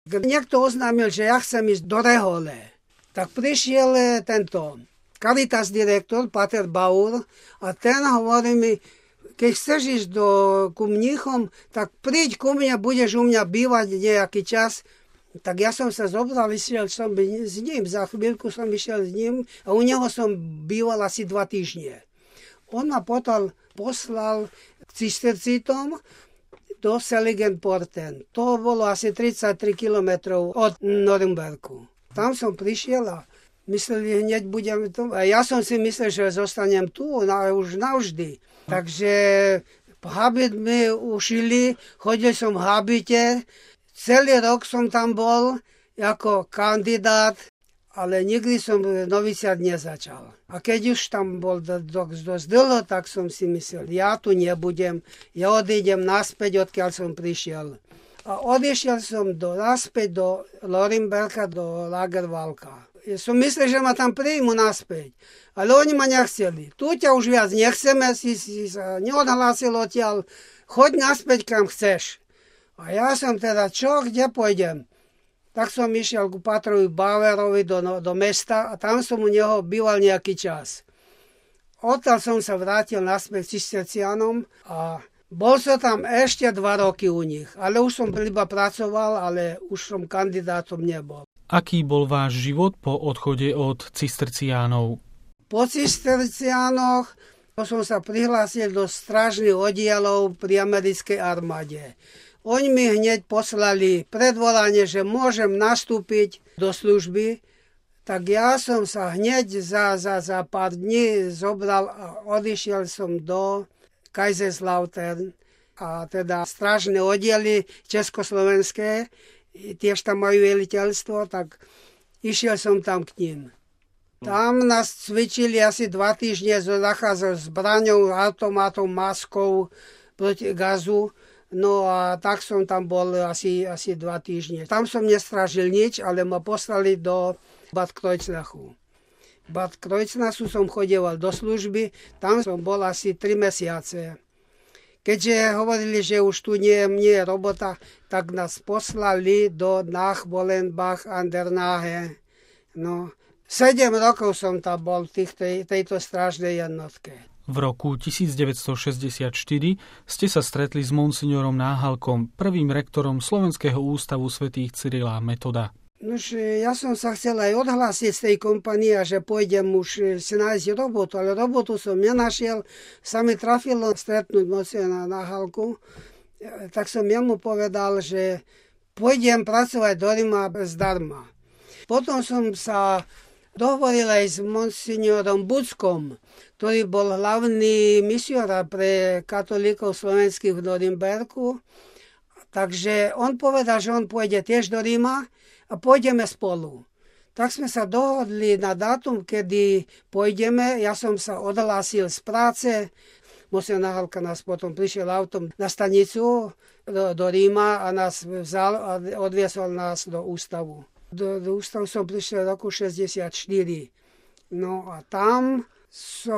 Niekto oznámil, že ja chcem ísť do Rehole. Tak prišiel tento Caritas direktor, Pater Baur, a ten hovorí mi, keď chceš ísť ku mníchom, tak príď ku mne, budeš u mňa bývať nejaký čas. Tak ja som sa zobral, išiel som s ním, za chvíľku som išiel s ním a u neho som býval asi 2 týždne. On ma potom poslal k cistercitom do Seligenporten. To bolo asi 33 kilometrov od Norimberku. Tam som prišiel a mysleli, hneď budem tu. A ja som si myslel, že zostanem tu už navždy. Takže habit mi ušili, chodil som v habite. Celý rok som tam bol ako kandidát, ale nikdy som noviciát nezačal. A keď už tam bol dosť dlho, tak som si myslel, ja tu nebudem, ja odídem naspäť, odkiaľ som prišiel. A odišiel som naspäť do Norimberka, do Lagerwalka. Ja som myslel, že ma tam príjmu naspäť, ale oni ma nechceli. Tu ťa už viac nechceme, si sa neodhlásil odtiaľ, choď naspäť, kam chceš. A ja som teda, kde pôjdem? Tak som išiel ku Patrovi Bauerovi do mesta a tam som u neho býval nejaký čas. Odtiaľ som sa vrátil naspäť cistercianom a bol som tam ešte 2 roky u nich. Ale už som iba pracoval, ale už som kandidátom nebol. Aký bol váš život po odchode od cisterciánov? Po cisterciánoch som sa prihlásil do strážnych oddielov pri americkej armáde. Oni mi hneď poslali predvolanie, že môžem nastúpiť do služby, tak ja som sa hneď za pár dní zobral a odišiel som do Kaiserslautern, a teda strážne oddiely československé, tiež tam majú veliteľstvo, tak išiel som tam k ním. Tam nás cvičili asi 2 týždne, zachádzal s zbraňou, automatom, maskou proti gazu. No a tak som tam bol asi 2 týždne. Tam som nestrážil nič, ale ma poslali do Bad Kreuznachu. Bad Kreuznachu som chodieval do služby, tam som bol asi 3 mesiace. Keďže hovorili, že už tu nie je robota, tak nás poslali do Nachbolenbach an der Nahe. No, 7 rokov som tam bol v tejto strážnej jednotke. V roku 1964 ste sa stretli s monsignorom Náhalkom, prvým rektorom Slovenského ústavu svätých Cyrila a Metoda. Nož, ja som sa chcel aj odhlásiť z tej kompanie, že pôjdem už si nájsť robotu, ale robotu som nenašiel. Sa mi trafilo stretnúť monsignora Náhalku, tak som jemu povedal, že pôjdem pracovať do Ríma zdarma. Potom som sa dohovoril aj s monsignorom Buckom, ktorý bol hlavný misionár pre katolíkov slovenských v Norimberku. Takže on povedal, že on pôjde tiež do Ríma a pôjdeme spolu. Tak sme sa dohodli na dátum, kedy pôjdeme. Ja som sa odhlásil z práce. Monsignor Náhalka nás potom prišiel autom na stanicu do Ríma a nás vzal a odviesol nás do ústavu. Do ústavu som prišiel v roku 1964. No a tam som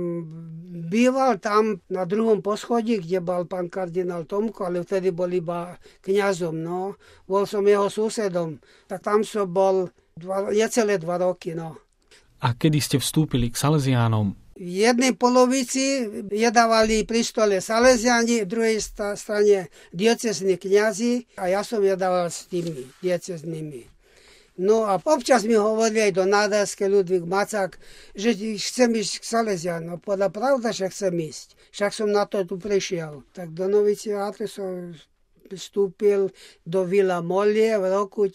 býval tam na 2. poschodí, kde bol pán kardinál Tomko, ale vtedy bol iba kňazom. No. Bol som jeho susedom. Tak tam som bol necelé 2 roky. No. A kedy ste vstúpili k Salesiánom? V jednej polovici jedávali pri stole Salesiáni, v druhej strane diecézni kňazi a ja som jedával s tými diecéznými. No a občas mi hovorili aj do Nádarskej Ludvík Macák, že chcem ísť k Salesianom. Podľa pravda, že chcem ísť. Však som na to tu prišiel. Tak do noviciátu som vstúpil do Villa Molie v roku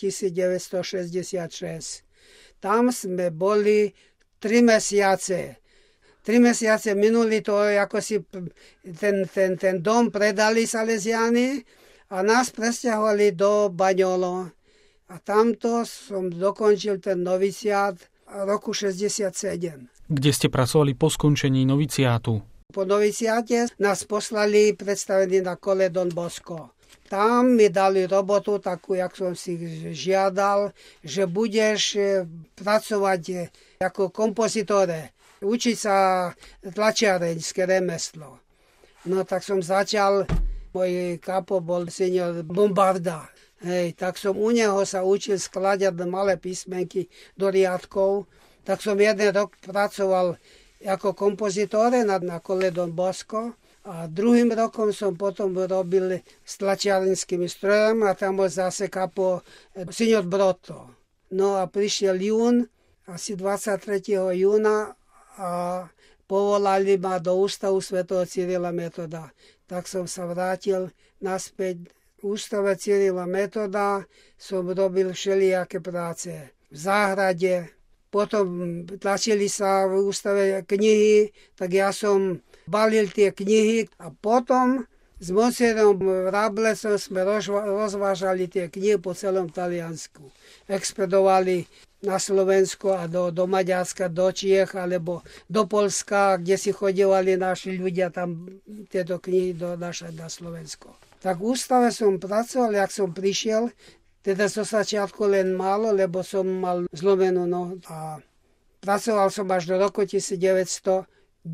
1966. Tam sme boli 3 mesiace. 3 mesiace minuli to, ako si ten dom predali Salesiáni a nás presťahovali do Baňolo. A tamto som dokončil ten noviciát v roku 1967. Kde ste pracovali po skončení noviciátu? Po noviciáte nás poslali predstavení na kole Don Bosco. Tam mi dali robotu takú, jak som si žiadal, že budeš pracovať ako kompozitore, učiť sa tlačiareňské remeslo. No tak som začal, môj kapo bol senior Bombarda. Hej, tak som u neho sa učil skladať malé písmenky do riadkov. Tak som jeden rok pracoval ako kompozitor na kole Don Bosco. A druhým rokom som potom robil s tlačiarenskými strojami a tam bol zase kapo Signor Brotto. No a prišiel jún, asi 23. júna a povolali ma do ústavu svätého Cyrila Metoda. Tak som sa vrátil naspäť v ústave Cyrila Metoda, som robil všelijaké práce v záhrade. Potom tlačili sa v ústave knihy, tak ja som balil tie knihy a potom s monsierom Rablesom sme rozvážali tie knihy po celom Taliansku. Expedovali na Slovensko a do Maďarska, do Čiech alebo do Polska, kde si chodívali naši ľudia tam tieto knihy donášať na Slovensko. Tak v ústave som pracoval, jak som prišiel, teda zo začiatku len málo, lebo som mal zlomenú nohu a pracoval som až do roku 1992.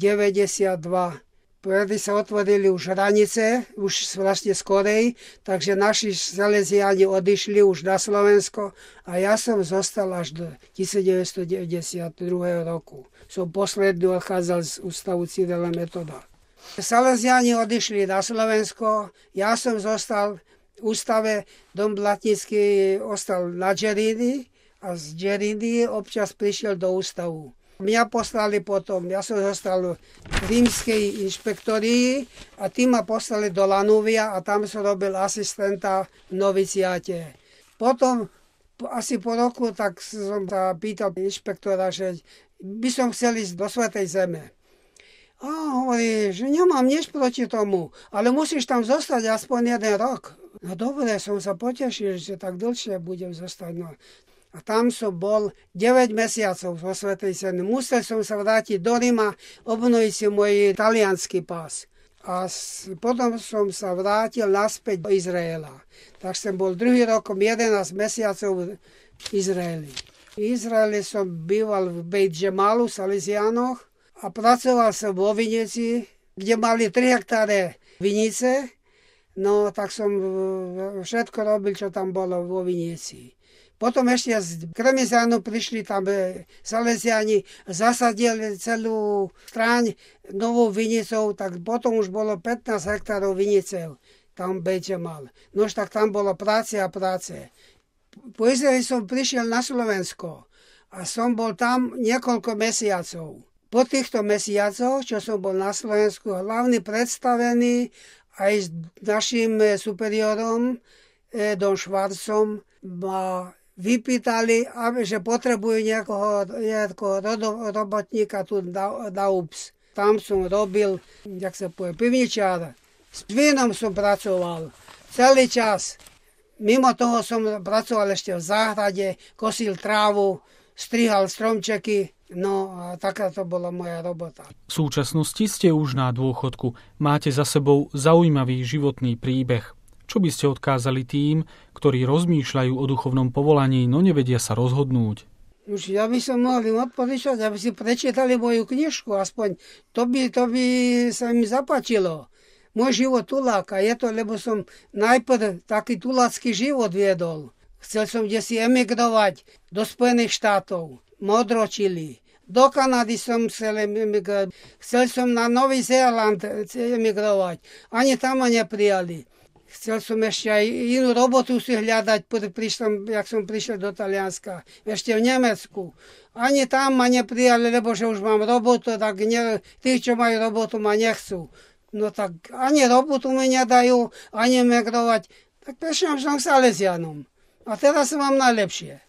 Vtedy sa otvorili už hranice, už vlastne skorej, takže naši Salesiáni odišli už na Slovensko a ja som zostal až do 1992 roku. Som posledný odchádzal z ústavu Cyrila Metoda. Salesiáni odišli na Slovensko, ja som zostal v ústave, Dom Blatnický ostal na Džerini a z Džeriny občas prišiel do ústavu. Mňa poslali potom, ja som zostal v rímskej inšpektorii a tým ma poslali do Lanúvia a tam som robil asistenta v noviciáte. Potom, asi po roku, tak som sa pýtal inšpektora, že by som chcel ísť do Svätej Zeme. A hovorí, že nemám nič proti tomu, ale musíš tam zostať aspoň 1 rok. No dobre, som sa potešil, že tak dlhšie budem zostať. No. A tam som bol 9 mesiacov vo Svätej Zemi. Musel som sa vrátiť do Ríma, obnoviť si môj taliansky pás. A potom som sa vrátil naspäť do Izraela. Tak som bol druhý rokom 11 mesiacov v Izraeli. V Izraeli som býval v Beit Gemalu, v Salesiánoch a pracoval som vo vinici, kde mali 3 hektáre vinice. No tak som všetko robil, čo tam bolo vo vinici. Potom ešte z Kremizánu prišli tam Salesiáni, zasadili celú stráň novou vinicou, tak potom už bolo 15 hektárov vinicev tam Beit Gemal. Nož tak tam bolo práce a práce. Po Izraeli som prišiel na Slovensko a som bol tam niekoľko mesiacov. Po týchto mesiacoch, čo som bol na Slovensku, hlavný predstavený aj s našim superiorom, Don Švarcom, ma vypýtali, že potrebujú nejakého robotníka tu na UPS. Tam som robil, jak sa povie, pivničár. S vínom som pracoval celý čas. Mimo toho som pracoval ešte v záhrade, kosil trávu, strihal stromčeky. No a taká to bola moja robota. V súčasnosti ste už na dôchodku. Máte za sebou zaujímavý životný príbeh. Čo by ste odkázali tým, ktorí rozmýšľajú o duchovnom povolaní, no nevedia sa rozhodnúť? Už ja by som mohol im odporúčať, aby si prečítali moju knižku, aspoň to by sa im zapáčilo. Môj život tuláka je to, lebo som najprv taký tulácky život viedol. Chcel som kdesi emigrovať do Spojených štátov. Ma odročili. Do Kanady som chcel emigrovať. Chcel som na Nový Zéland emigrovať. Ani tam ma neprijali. Chcel som ešte aj inú robotu si hľadať, jak som prišiel do Talianska, ešte v Nemecku. Ani tam ma neprijali, lebo že už mám robotu, tak tí, čo majú robotu, ma nechcú. No tak ani robotu mi nedajú, ani emigrovať. Tak prešiel som Salesianom. A teraz mám najlepšie.